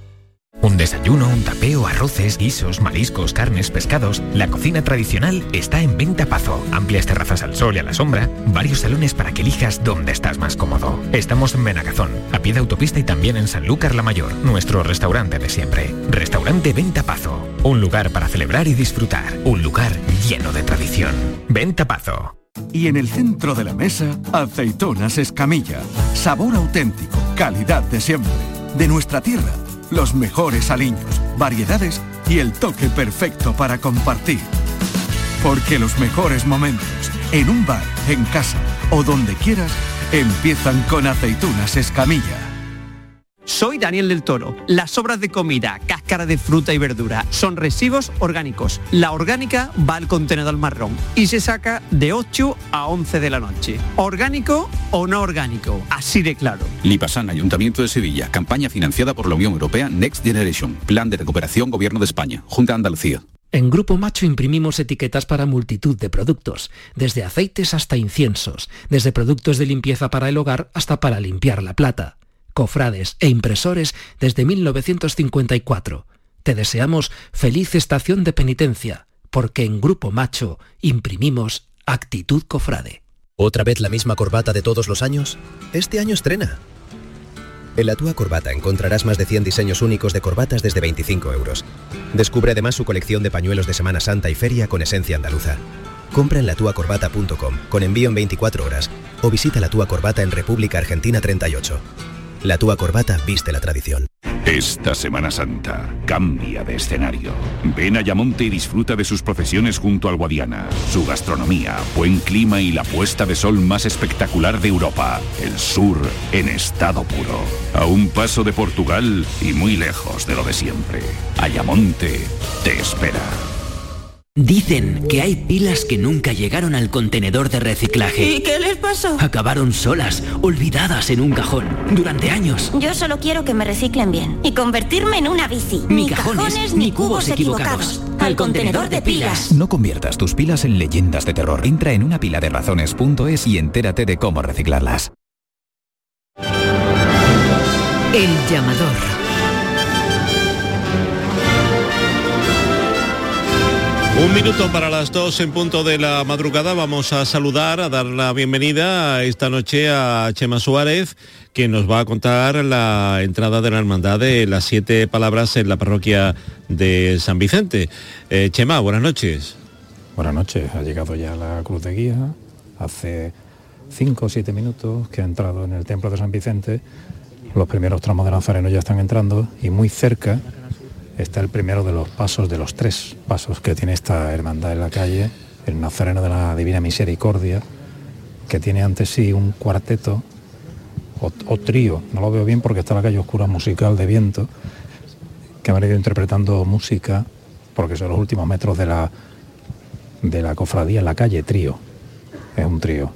Un desayuno, un tapeo, arroces, guisos, mariscos, carnes, pescados. La cocina tradicional está en Venta Pazo. Amplias terrazas al sol y a la sombra. Varios salones para que elijas dónde estás más cómodo. Estamos en Benagazón, a pie de autopista y también en Sanlúcar la Mayor, nuestro restaurante de siempre. Restaurante Venta Pazo. Un lugar para celebrar y disfrutar. Un lugar lleno de tradición. Venta Pazo. Y en el centro de la mesa, aceitunas Escamilla. Sabor auténtico, calidad de siempre. De nuestra tierra. Los mejores aliños, variedades y el toque perfecto para compartir. Porque los mejores momentos, en un bar, en casa o donde quieras, empiezan con aceitunas Escamilla. Soy Daniel del Toro. Las sobras de comida, cáscara de fruta y verdura, son residuos orgánicos. La orgánica va al contenedor marrón y se saca de ocho a once de la noche. ¿Orgánico o no orgánico? Así de claro. Lipasan, Ayuntamiento de Sevilla. Campaña financiada por la Unión Europea Next Generation. Plan de recuperación Gobierno de España. Junta de Andalucía. En Grupo Macho imprimimos etiquetas para multitud de productos, desde aceites hasta inciensos, desde productos de limpieza para el hogar hasta para limpiar la plata. Cofrades e impresores desde mil novecientos cincuenta y cuatro. Te deseamos feliz estación de penitencia, porque en Grupo Macho imprimimos actitud cofrade. ¿Otra vez la misma corbata de todos los años? Este año estrena. En La Túa Corbata encontrarás más de cien diseños únicos de corbatas desde veinticinco euros. Descubre además su colección de pañuelos de Semana Santa y feria con esencia andaluza. Compra en la tua corbata punto com, con envío en veinticuatro horas, o visita La Túa Corbata en República Argentina treinta y ocho. La Túa Corbata viste la tradición. Esta Semana Santa cambia de escenario. Ven a Ayamonte y disfruta de sus procesiones junto al Guadiana, su gastronomía, buen clima y la puesta de sol más espectacular de Europa. El sur en estado puro. A un paso de Portugal y muy lejos de lo de siempre. Ayamonte te espera. Dicen que hay pilas que nunca llegaron al contenedor de reciclaje. ¿Y qué les pasó? Acabaron solas, olvidadas en un cajón, durante años. Yo solo quiero que me reciclen bien y convertirme en una bici. Ni, ni cajones, cajones, ni cubos equivocados. equivocados. Al contenedor de pilas. No conviertas tus pilas en leyendas de terror. Entra en una pila de razones punto es y entérate de cómo reciclarlas. El llamador. Un minuto para las dos en punto de la madrugada. Vamos a saludar, a dar la bienvenida esta noche a Chema Suárez, que nos va a contar la entrada de la hermandad de las siete palabras en la parroquia de San Vicente. Eh, Chema, buenas noches. Buenas noches. Ha llegado ya la cruz de guía hace cinco o siete minutos que ha entrado en el templo de San Vicente. los primeros tramos de Nazareno ya están entrando y muy cerca está el primero de los pasos, de los tres pasos que tiene esta hermandad en la calle, el Nazareno de la Divina Misericordia, que tiene ante sí un cuarteto o, o trío, no lo veo bien porque está la calle oscura musical de viento, que han ido interpretando música, porque son los últimos metros de la, de la cofradía en la calle, trío, es un trío.